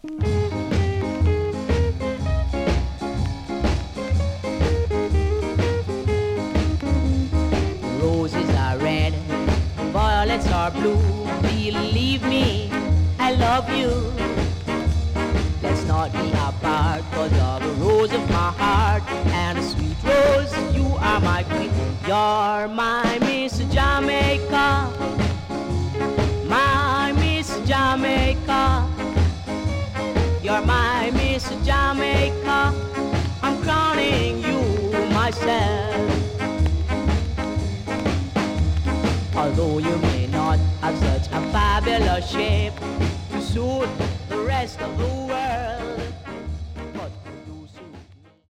Roses are red, violets are blue. Believe me, I love you. Let's not be apart, cause you're the rose of my heart. And a sweet rose, you are my queen. You're my Miss Jamaica, my Miss Jamaica. You're my Miss Jamaica. I'm crowning you myself. Although you may not have such a fabulous shape to suit the rest of the world,